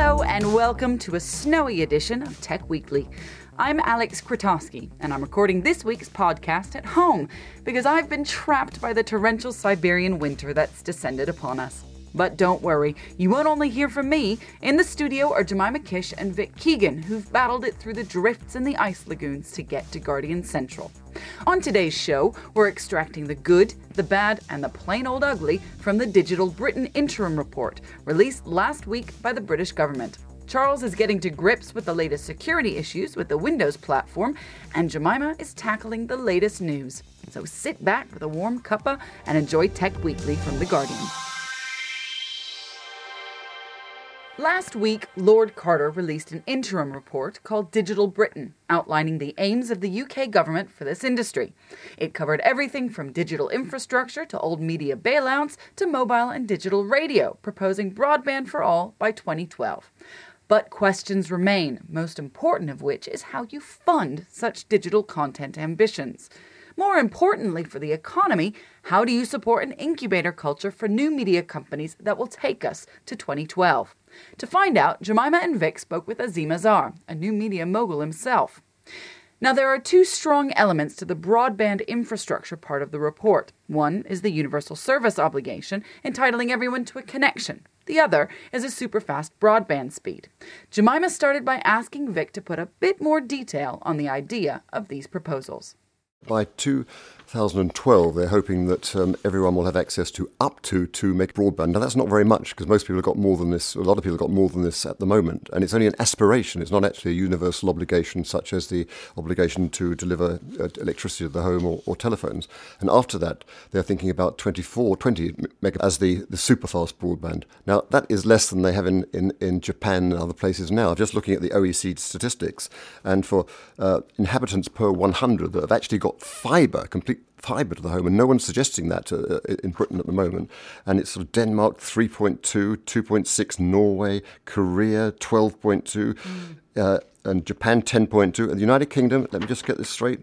Hello and welcome to a snowy edition of Tech Weekly. I'm Alex Kratowski, and I'm recording this week's podcast at home because I've been trapped by the torrential Siberian winter that's descended upon us. But don't worry, you won't only hear from me. In the studio are Jemima Kish and Vic Keegan, who've battled it through the drifts and the ice lagoons to get to Guardian Central. On today's show, we're extracting the good, the bad, and the plain old ugly from the Digital Britain Interim Report, released last week by the British government. Charles is getting to grips with the latest security issues with the Windows platform, and Jemima is tackling the latest news. So sit back with a warm cuppa and enjoy Tech Weekly from The Guardian. Last week, Lord Carter released an interim report called Digital Britain, outlining the aims of the UK government for this industry. It covered everything from digital infrastructure to old media bailouts to mobile and digital radio, proposing broadband for all by 2012. But questions remain, most important of which is how you fund such digital content ambitions. More importantly for the economy, how do you support an incubator culture for new media companies that will take us to 2012? To find out, Jemima and Vic spoke with Azim Azhar, a new media mogul himself. Now, there are two strong elements to the broadband infrastructure part of the report. One is the universal service obligation, entitling everyone to a connection. The other is a super-fast broadband speed. Jemima started by asking Vic to put a bit more detail on the idea of these proposals. By 2012, they're hoping that everyone will have access to up to 2 meg broadband. Now, that's not very much because most people have got more than this. A lot of people have got more than this at the moment. And it's only an aspiration. It's not actually a universal obligation, such as the obligation to deliver electricity to the home or telephones. And after that, they're thinking about 20 meg as the super fast broadband. Now, that is less than they have in Japan and other places now. Just looking at the OECD statistics, and for inhabitants per 100 that have actually got complete fibre to the home, and no one's suggesting that in Britain at the moment. And it's sort of Denmark 3.2, 2.6, Norway, Korea 12.2, and Japan 10.2, and the United Kingdom, let me just get this straight,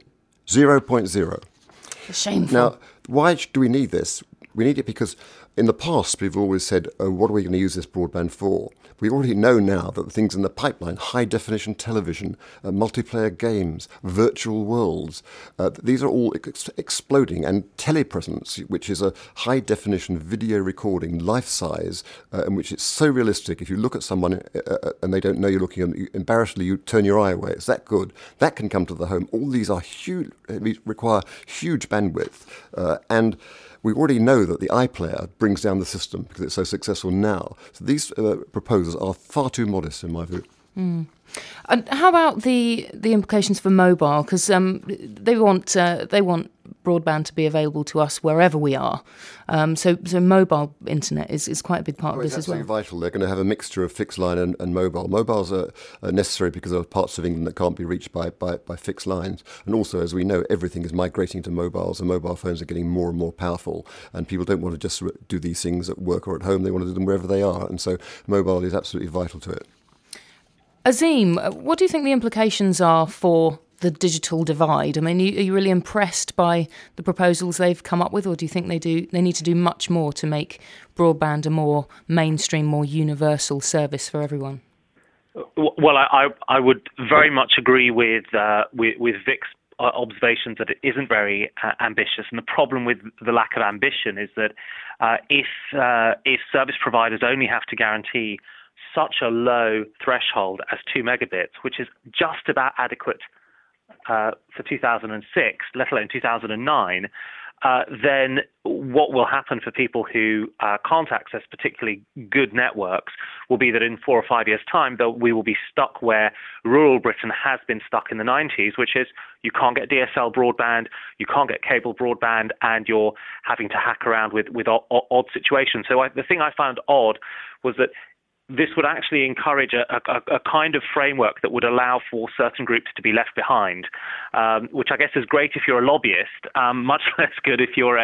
0.0. Shameful. Now, why do we need this? We need it because in the past, we've always said, oh, what are we going to use this broadband for? We already know now that the things in the pipeline, high-definition television, multiplayer games, virtual worlds, these are all exploding. And telepresence, which is a high-definition video recording, life-size, in which it's so realistic, if you look at someone and they don't know you're looking at them, embarrassingly, you turn your eye away. It's that good. That can come to the home. All these are huge, require huge bandwidth. And we already know that the iPlayer brings down the system because it's so successful now. So these proposals are far too modest, in my view. Mm. And how about the implications for mobile? Because they want broadband to be available to us wherever we are. So mobile internet is quite a big part of this as well. It's absolutely vital. They're going to have a mixture of fixed line and mobile. Mobiles are necessary because there are parts of England that can't be reached by fixed lines. And also, as we know, everything is migrating to mobiles, and mobile phones are getting more and more powerful. And people don't want to just do these things at work or at home. They want to do them wherever they are. And so mobile is absolutely vital to it. Azim, what do you think the implications are for the digital divide? I mean, are you really impressed by the proposals they've come up with, or do you think they need to do much more to make broadband a more mainstream, more universal service for everyone? Well, I would very much agree with Vic's observations that it isn't very ambitious, and the problem with the lack of ambition is that if service providers only have to guarantee such a low threshold as 2 megabits, which is just about adequate for 2006, let alone 2009, then what will happen for people who can't access particularly good networks will be that in 4 or 5 years' time, we will be stuck where rural Britain has been stuck in the 90s, which is you can't get DSL broadband, you can't get cable broadband, and you're having to hack around with odd situations. So the thing I found odd was that this would actually encourage a kind of framework that would allow for certain groups to be left behind, which I guess is great if you're a lobbyist, much less good if you're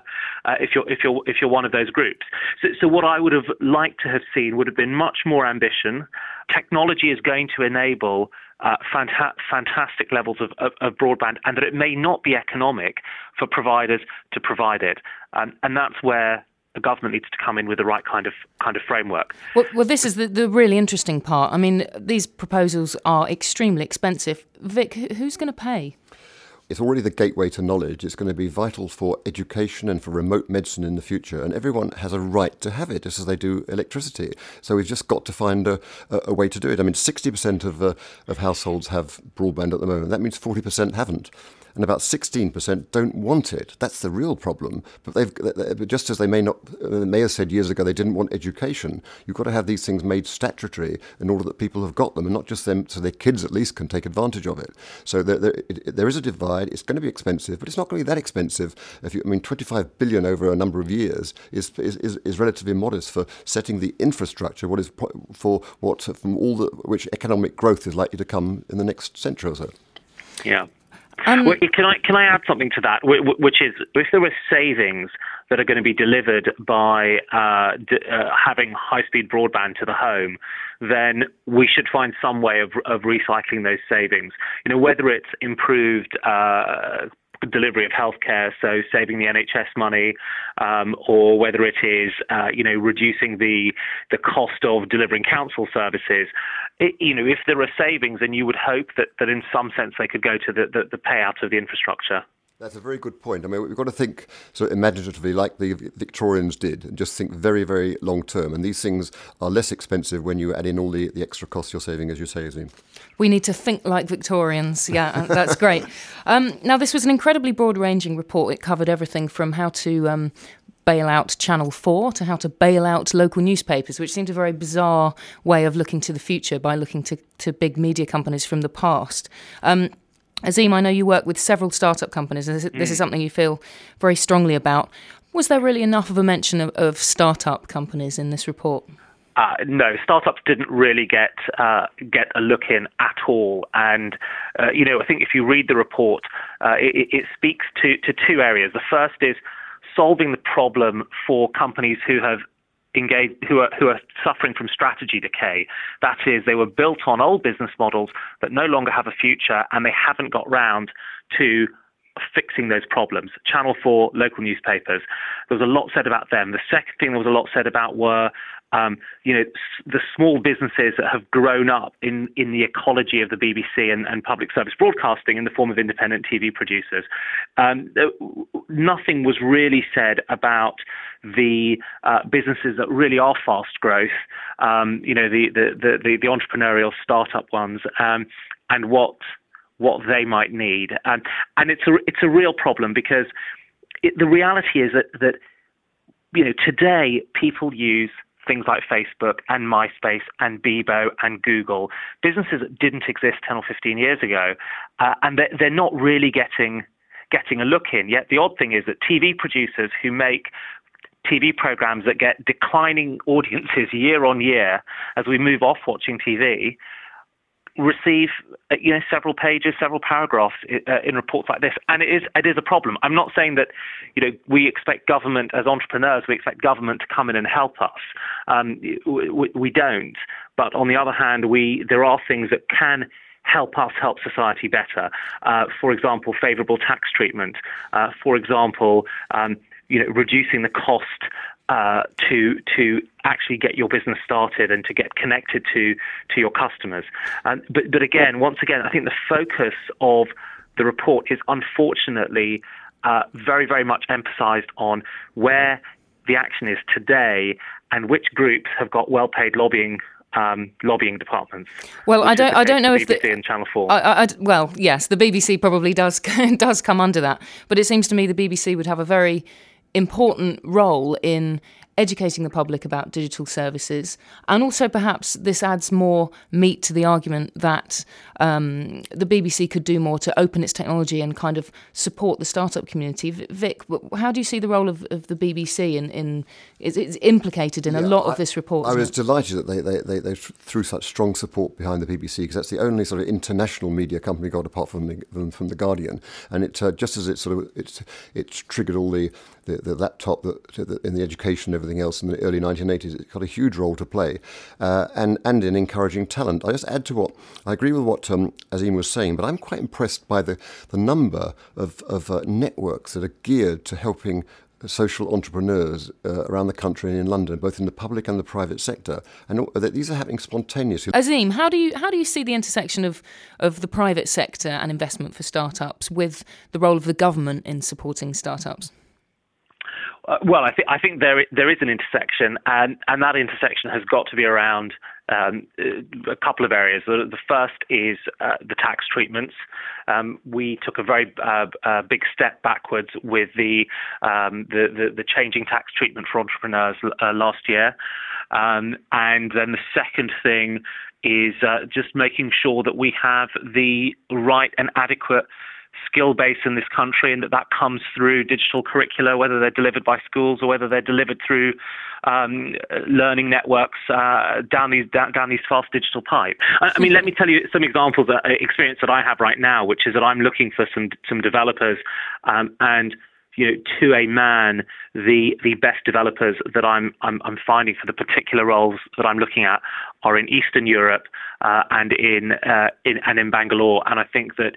if you're one of those groups. So what I would have liked to have seen would have been much more ambition. Technology is going to enable fantastic levels of broadband, and that it may not be economic for providers to provide it, and that's where the government needs to come in with the right kind of framework. Well, this is the really interesting part. I mean, these proposals are extremely expensive. Vic, who's going to pay? It's already the gateway to knowledge. It's going to be vital for education and for remote medicine in the future. And everyone has a right to have it, just as they do electricity. So we've just got to find a way to do it. I mean, 60% of households have broadband at the moment. That means 40% haven't. And about 16% don't want it. That's the real problem. But just as they may have said years ago they didn't want education, you've got to have these things made statutory in order that people have got them, and not just them, so their kids at least can take advantage of it. So there is a divide. It's going to be expensive, but it's not going to be that expensive. 25 billion over a number of years is relatively modest for setting the infrastructure. Which economic growth is likely to come in the next century or so. Yeah. Well, can I add something to that, which is if there were savings that are going to be delivered by having high-speed broadband to the home, then we should find some way of recycling those savings. Whether it's improved delivery of healthcare, so saving the NHS money, or whether it is reducing the cost of delivering council services. If there are savings, then you would hope that in some sense they could go to the payout of the infrastructure. That's a very good point. I mean, we've got to think sort of imaginatively like the Victorians did, and just think very, very long term. And these things are less expensive when you add in all the extra costs you're saving, as you say, Azim. We need to think like Victorians. Yeah, that's great. Now, this was an incredibly broad-ranging report. It covered everything from how to bail out Channel 4 to how to bail out local newspapers, which seemed a very bizarre way of looking to the future by looking to big media companies from the past. Azim, I know you work with several startup companies, and this is something you feel very strongly about. Was there really enough of a mention of startup companies in this report? No, startups didn't really get a look in at all. And, I think if you read the report, it speaks to two areas. The first is solving the problem for companies who have engaged, who are suffering from strategy decay. That is, they were built on old business models that no longer have a future, and they haven't got round to fixing those problems. Channel 4, local newspapers. There was a lot said about them. The second thing there was a lot said about were the small businesses that have grown up in the ecology of the BBC and public service broadcasting in the form of independent TV producers. Nothing was really said about the businesses that really are fast growth, the entrepreneurial startup ones, and what they might need. And it's a real problem because the reality is that today people use things like Facebook and MySpace and Bebo and Google, businesses that didn't exist 10 or 15 years ago, and they're not really getting a look in. Yet the odd thing is that TV producers who make TV programs that get declining audiences year on year as we move off watching TV receive several pages, several paragraphs in reports like this, and it is a problem. I'm not saying that we expect government as entrepreneurs, we expect government to come in and help us. We don't. But on the other hand, there are things that can help us help society better. For example, favourable tax treatment. For example, reducing the cost to actually get your business started and to get connected to your customers. But again, once again, I think the focus of the report is unfortunately very, very much emphasised on where the action is today and which groups have got well-paid lobbying departments. Well, I don't know if the BBC and Channel 4. Well, yes, the BBC probably does come under that, but it seems to me the BBC would have a very important role in educating the public about digital services, and also perhaps this adds more meat to the argument that the BBC could do more to open its technology and kind of support the startup community. Vic, how do you see the role of the BBC in it's implicated in a lot of this report? I was delighted that they threw such strong support behind the BBC, because that's the only sort of international media company got apart from the Guardian, and it just as it's triggered all the laptop in the education and everything else in the early 1980s. It got a huge role to play, and in encouraging talent. I just add to what I agree with what Azim was saying, but I'm quite impressed by the number of networks that are geared to helping social entrepreneurs around the country and in London, both in the public and the private sector, and that these are happening spontaneously. Azim, how do you see the intersection of the private sector and investment for startups with the role of the government in supporting startups? Well, I think there is an intersection, and that intersection has got to be around a couple of areas. The first is the tax treatments. We took a very big step backwards with the changing tax treatment for entrepreneurs last year, and then the second thing is just making sure that we have the right and adequate skill base in this country, and that comes through digital curricula, whether they're delivered by schools or whether they're delivered through learning networks down these fast digital pipe. I mean, let me tell you some examples of experience that I have right now, which is that I'm looking for some developers, and to a man, the best developers that I'm finding for the particular roles that I'm looking at are in Eastern Europe and in Bangalore. And I think that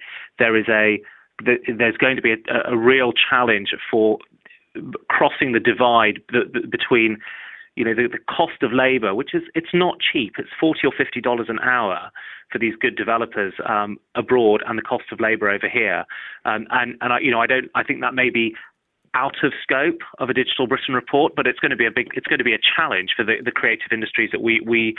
there's going to be a real challenge for crossing the divide between the cost of labour, which it's not cheap. It's $40 or $50 an hour for these good developers abroad, and the cost of labour over here. I think that may be out of scope of a Digital Britain report, but it's going to be a challenge for the creative industries that we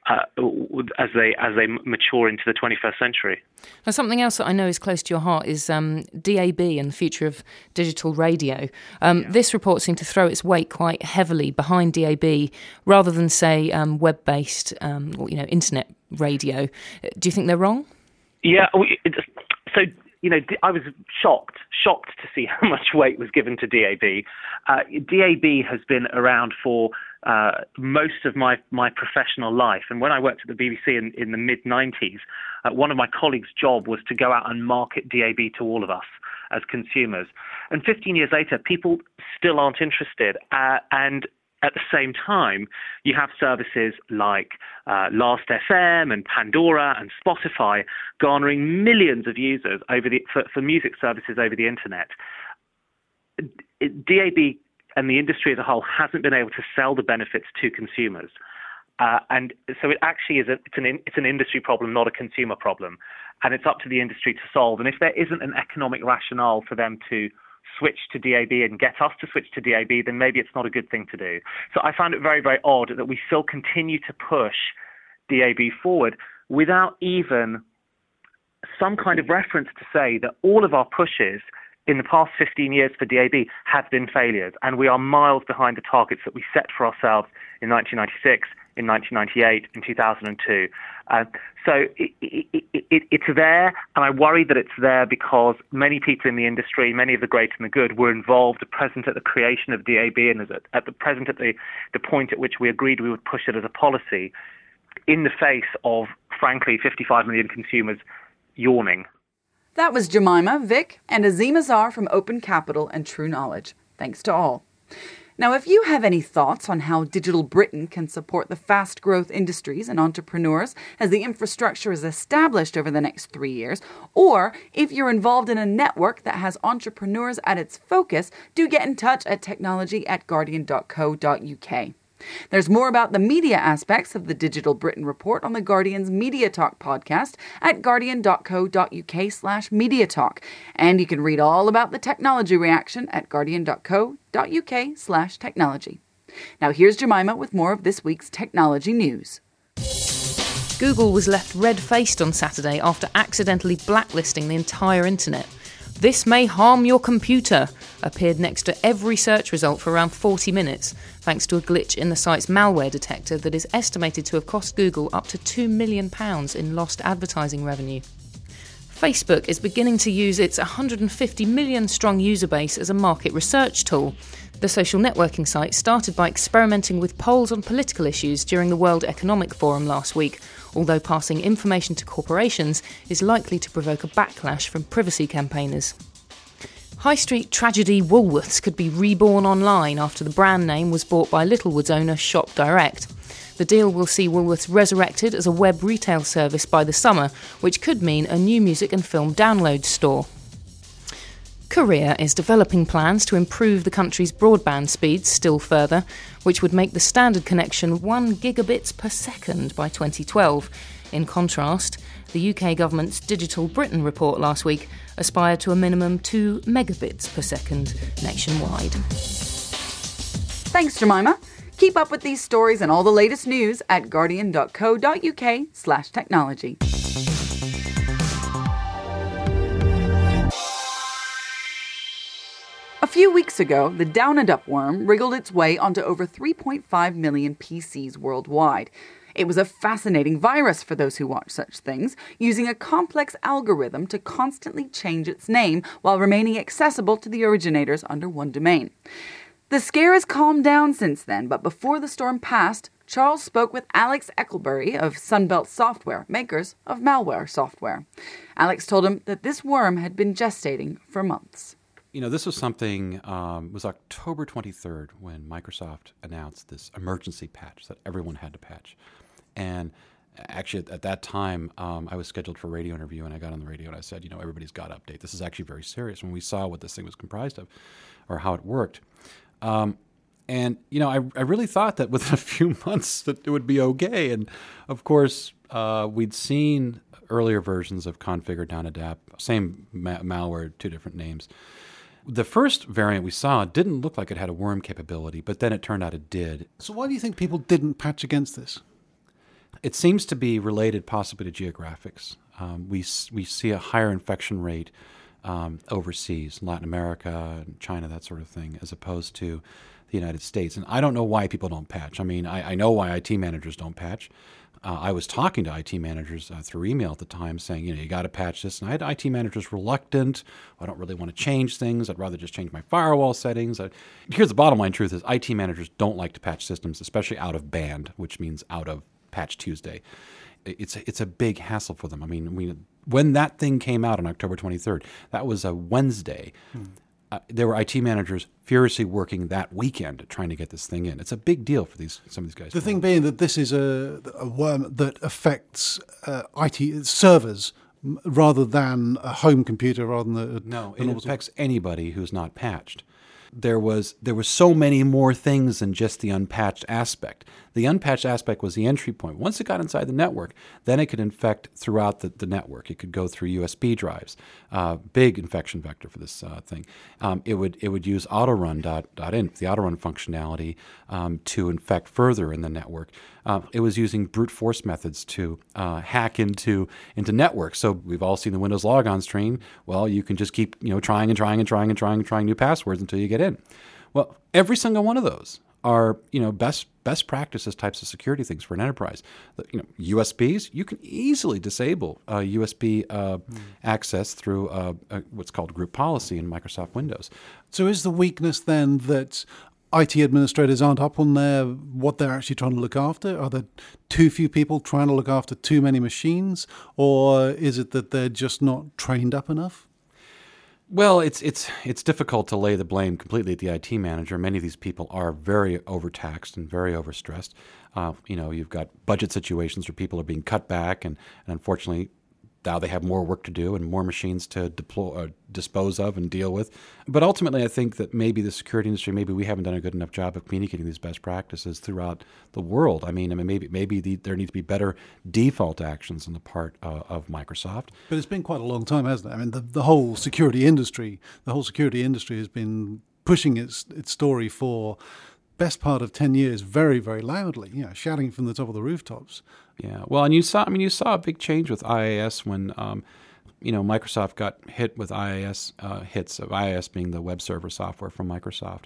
as they mature into the 21st century. Now, something else that I know is close to your heart is DAB and the future of digital radio. This report seemed to throw its weight quite heavily behind DAB rather than, say, web-based or internet radio. Do you think they're wrong? Yeah. I was shocked to see how much weight was given to DAB. DAB has been around for most of my professional life. And when I worked at the BBC in the mid-90s, one of my colleagues' job was to go out and market DAB to all of us as consumers. And 15 years later, people still aren't interested. And at the same time, you have services like Last.fm and Pandora and Spotify garnering millions of users for music services over the internet. DAB and the industry as a whole hasn't been able to sell the benefits to consumers. And so it actually is it's an industry problem, not a consumer problem. And it's up to the industry to solve. And if there isn't an economic rationale for them to switch to DAB and get us to switch to DAB, then maybe it's not a good thing to do. So I found it very, very odd that we still continue to push DAB forward without even some kind of reference to say that all of our pushes in the past 15 years for DAB have been failures, and we are miles behind the targets that we set for ourselves in 1996, in 1998, in 2002. So it's there, and I worry that it's there because many people in the industry, many of the great and the good, were involved, present at the creation of DAB, and at the point at which we agreed we would push it as a policy, in the face of, frankly, 55 million consumers yawning. That was Jemima, Vic, and Azim Azhar from Open Capital and True Knowledge. Thanks to all. Now, if you have any thoughts on how Digital Britain can support the fast growth industries and entrepreneurs as the infrastructure is established over the next 3 years, or if you're involved in a network that has entrepreneurs at its focus, do get in touch at technology@guardian.co.uk. There's more about the media aspects of the Digital Britain report on the Guardian's Media Talk podcast at guardian.co.uk/media talk. And you can read all about the technology reaction at guardian.co.uk/technology. Now here's Jemima with more of this week's technology news. Google was left red-faced on Saturday after accidentally blacklisting the entire internet. "This may harm your computer" appeared next to every search result for around 40 minutes, thanks to a glitch in the site's malware detector that is estimated to have cost Google up to £2 million in lost advertising revenue. Facebook is beginning to use its 150 million strong user base as a market research tool. The social networking site started by experimenting with polls on political issues during the World Economic Forum last week, although passing information to corporations is likely to provoke a backlash from privacy campaigners. High street tragedy Woolworths could be reborn online after the brand name was bought by Littlewood's owner Shop Direct. The deal will see Woolworths resurrected as a web retail service by the summer, which could mean a new music and film download store. Korea is developing plans to improve the country's broadband speeds still further, which would make the standard connection 1 gigabits per second by 2012. In contrast, the UK government's Digital Britain report last week aspired to a minimum 2 megabits per second nationwide. Thanks, Jemima. Keep up with these stories and all the latest news at guardian.co.uk/technology. A few weeks ago, the Down-and-Up worm wriggled its way onto over 3.5 million PCs worldwide. It was a fascinating virus for those who watch such things, using a complex algorithm to constantly change its name while remaining accessible to the originators under one domain. The scare has calmed down since then, but before the storm passed, Charles spoke with Alex Eckelberry of Sunbelt Software, makers of malware software. Alex told him that this worm had been gestating for months. This was something, it was October 23rd when Microsoft announced this emergency patch that everyone had to patch. And actually, at that time, I was scheduled for a radio interview, and I got on the radio and I said, everybody's got to update. This is actually very serious. When we saw what this thing was comprised of or how it worked. I really thought that within a few months that it would be okay. And, of course, we'd seen earlier versions of Configure Down-and-Up, same malware, two different names. The first variant we saw didn't look like it had a worm capability, but then it turned out it did. So why do you think people didn't patch against this? It seems to be related possibly to geographics. We see a higher infection rate overseas, Latin America, China, that sort of thing, as opposed to the United States. And I don't know why people don't patch. I mean, I know why IT managers don't patch. I was talking to IT managers through email at the time saying, you got to patch this. And I had IT managers reluctant. I don't really want to change things. I'd rather just change my firewall settings. Here's the bottom line truth is IT managers don't like to patch systems, especially out of band, which means out of Patch Tuesday. It's a big hassle for them. I mean, when that thing came out on October 23rd, that was a Wednesday. There were IT managers furiously working that weekend trying to get this thing in. It's a big deal for some of these guys. The thing being that this is a worm that affects IT servers rather than a home computer, rather than no, it affects anybody who's not patched. There was so many more things than just the unpatched aspect. The unpatched aspect was the entry point. Once it got inside the network, then it could infect throughout the network. It could go through USB drives. Big infection vector for this thing. It would use autorun.inf, the autorun functionality, to infect further in the network. It was using brute force methods to hack into networks. So we've all seen the Windows logon screen. Well, you can just keep trying new passwords until you get in. Well, every single one of those are best practices types of security things for an enterprise. USBs, you can easily disable USB access through what's called group policy in Microsoft Windows. So is the weakness then that IT administrators aren't up on what they're actually trying to look after? Are there too few people trying to look after too many machines? Or is it that they're just not trained up enough? Well, it's difficult to lay the blame completely at the IT manager. Many of these people are very overtaxed and very overstressed. You've got budget situations where people are being cut back, and unfortunately, now they have more work to do and more machines to dispose of and deal with. But ultimately, I think that maybe the security industry, maybe we haven't done a good enough job of communicating these best practices throughout the world. I mean, maybe there need to be better default actions on the part of Microsoft. But it's been quite a long time, hasn't it? I mean, the whole security industry has been pushing its story for best part of 10 years very, very loudly, shouting from the top of the rooftops. Yeah, well, and you saw a big change with IIS when, Microsoft got hit with IIS hits of IIS being the web server software from Microsoft,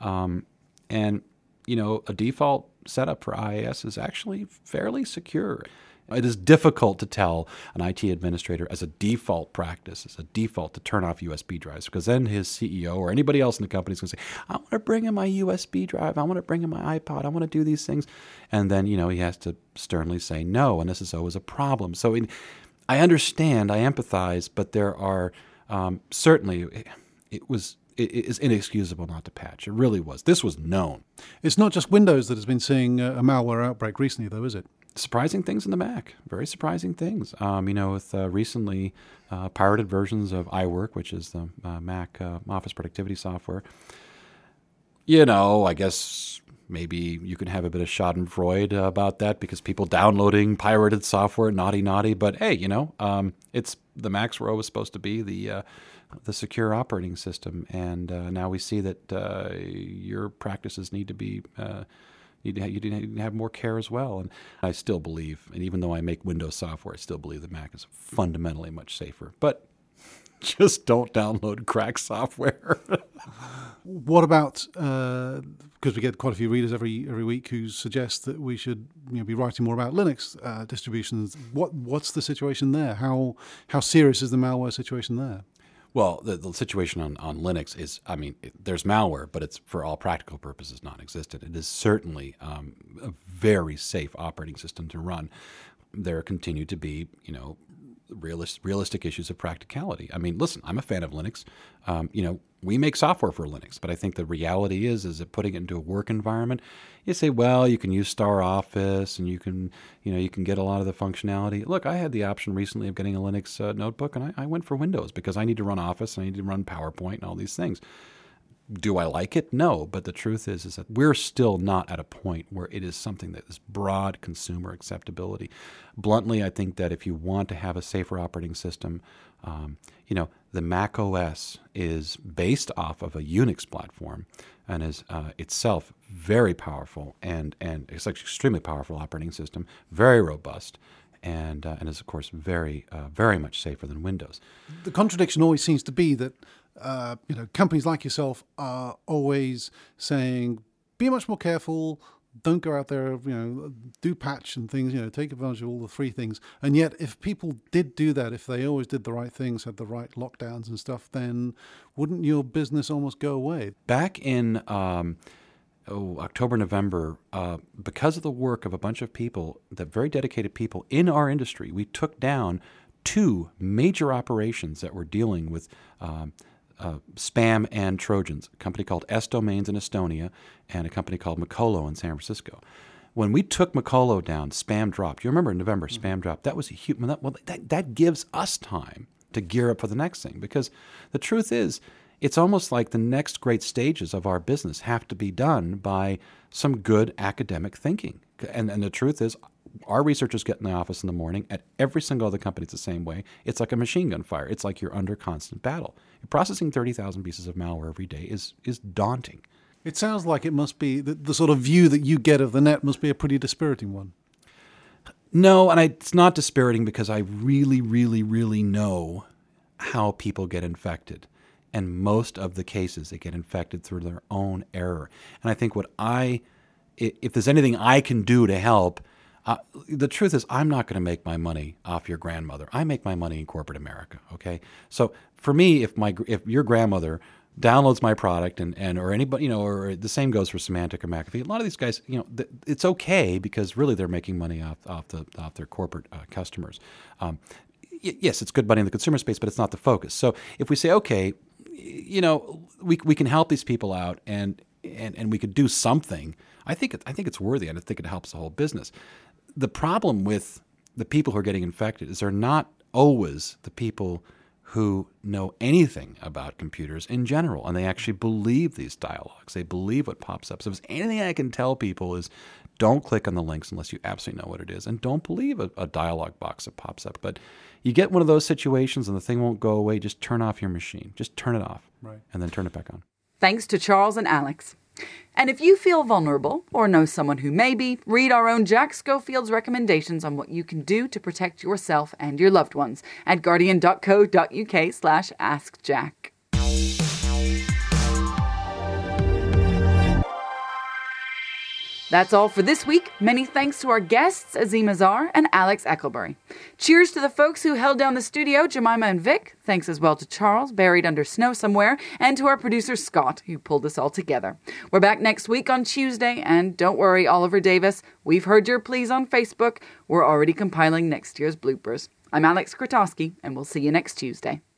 and a default setup for IIS is actually fairly secure. It is difficult to tell an IT administrator as a default practice, as a default to turn off USB drives, because then his CEO or anybody else in the company is going to say, I want to bring in my USB drive, I want to bring in my iPod, I want to do these things. And then, he has to sternly say no, and this is always a problem. So I understand, I empathize, but there are certainly, it is inexcusable not to patch. It really was. This was known. It's not just Windows that has been seeing a malware outbreak recently, though, is it? surprising things in the Mac, very surprising things. With recently pirated versions of iWork, which is the Mac office productivity software. I guess maybe you can have a bit of schadenfreude about that because people downloading pirated software, naughty. But hey, it's the Macs were always supposed to be the secure operating system, and now we see that your practices need to be you need to have more care as well. And I still believe, and even though I make Windows software, I still believe the Mac is fundamentally much safer. But just don't download crack software. What about, because we get quite a few readers every week who suggest that we should be writing more about Linux distributions. What's the situation there? How serious is the malware situation there? Well, the situation on Linux is, there's malware, but it's for all practical purposes non-existent. It is certainly a very safe operating system to run. There continue to be, realistic issues of practicality. Listen, I'm a fan of Linux. We make software for Linux, but I think the reality is that putting it into a work environment, you say, well, you can use Star Office and you can get a lot of the functionality. Look, I had the option recently of getting a Linux notebook, and I went for Windows because I need to run Office and I need to run PowerPoint and all these things. Do I like it? No, but the truth is that we're still not at a point where it is something that is broad consumer acceptability. Bluntly, I think that if you want to have a safer operating system, the Mac OS is based off of a Unix platform and is itself very powerful and it's like an extremely powerful operating system, very robust. And is, of course, very, very much safer than Windows. The contradiction always seems to be that companies like yourself are always saying, be much more careful, don't go out there, do patch and things, take advantage of all the free things. And yet, if people did do that, if they always did the right things, had the right lockdowns and stuff, then wouldn't your business almost go away? Back in October, November, because of the work of a bunch of people, the very dedicated people in our industry, we took down 2 major operations that were dealing with spam and Trojans, a company called S-Domains in Estonia and a company called Macolo in San Francisco. When we took Macolo down, spam dropped. You remember in November, spam dropped. That was a huge. That gives us time to gear up for the next thing, because the truth is, it's almost like the next great stages of our business have to be done by some good academic thinking. And the truth is, our researchers get in the office in the morning. At every single other company, it's the same way. It's like a machine gun fire. It's like you're under constant battle. Processing 30,000 pieces of malware every day is daunting. It sounds like it must be, the sort of view that you get of the net must be a pretty dispiriting one. No, and it's not dispiriting because I really, really, really know how people get infected. And most of the cases, they get infected through their own error. And I think if there's anything I can do to help, the truth is I'm not going to make my money off your grandmother. I make my money in corporate America, okay? So for me, if your grandmother downloads my product or anybody, or the same goes for Symantec or McAfee, a lot of these guys, it's okay because really they're making money off their corporate customers. Yes, it's good money in the consumer space, but it's not the focus. So if we say, okay, we can help these people out and we could do something, I think it's worthy, and I think it helps the whole business. The problem with the people who are getting infected is they're not always the people who know anything about computers in general, and they actually believe these dialogues. They believe what pops up. So if there's anything I can tell people is don't click on the links unless you absolutely know what it is, and don't believe a dialogue box that pops up. But you get one of those situations and the thing won't go away, just turn off your machine. Just turn it off, right, and then turn it back on. Thanks to Charles and Alex. And if you feel vulnerable or know someone who may be, read our own Jack Schofield's recommendations on what you can do to protect yourself and your loved ones at guardian.co.uk/askjack. That's all for this week. Many thanks to our guests, Azim Azhar and Alex Eckelberry. Cheers to the folks who held down the studio, Jemima and Vic. Thanks as well to Charles, buried under snow somewhere, and to our producer, Scott, who pulled us all together. We're back next week on Tuesday, and don't worry, Oliver Davis, we've heard your pleas on Facebook. We're already compiling next year's bloopers. I'm Alex Krotowski, and we'll see you next Tuesday.